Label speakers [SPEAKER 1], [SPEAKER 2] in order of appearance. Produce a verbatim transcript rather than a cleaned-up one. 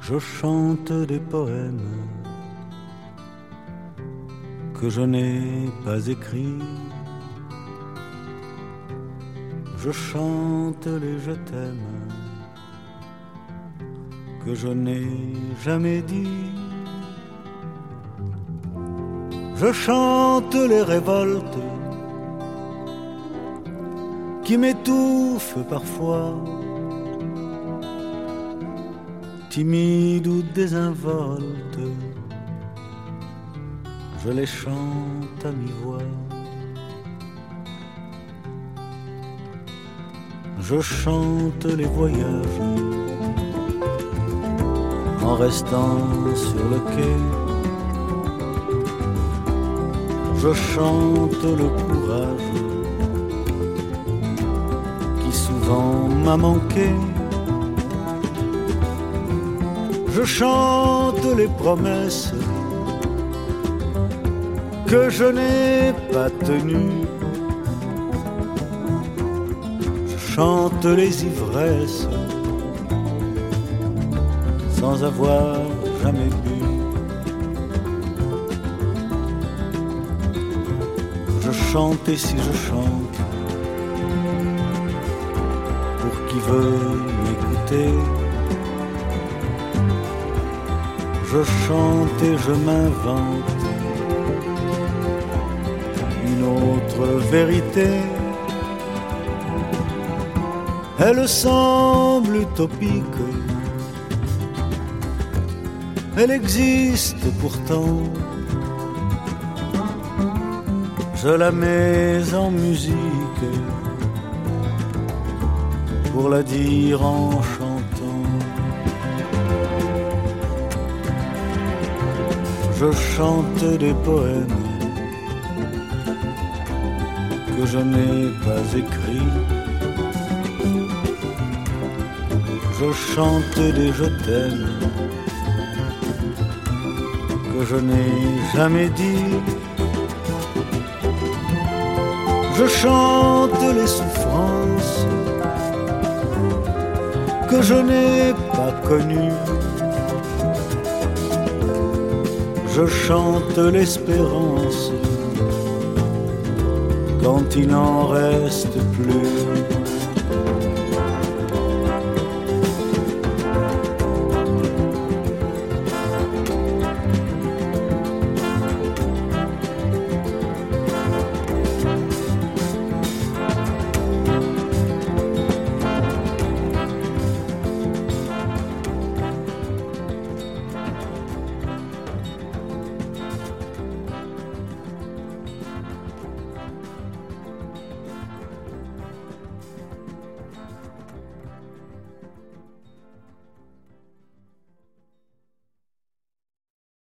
[SPEAKER 1] Je chante des poèmes que je n'ai pas écrits. Je chante les je t'aime que je n'ai jamais dit. Je chante les révoltes qui m'étouffent parfois, timides ou désinvoltes, je les chante à mi-voix. Je chante les voyages en restant sur le quai. Je chante le courage qui souvent m'a manqué. Je chante les promesses que je n'ai pas tenues. Je chante les ivresses sans avoir jamais bu. Je chante et si je chante, pour qui veut m'écouter, je chante et je m'invente une autre vérité. Elle semble utopique, elle existe pourtant. Je la mets en musique pour la dire en chantant. Je chante des poèmes que je n'ai pas écrits. Je chante des je t'aime que je n'ai jamais dit. Je chante les souffrances que je n'ai pas connues. Je chante l'espérance quand il n'en reste plus.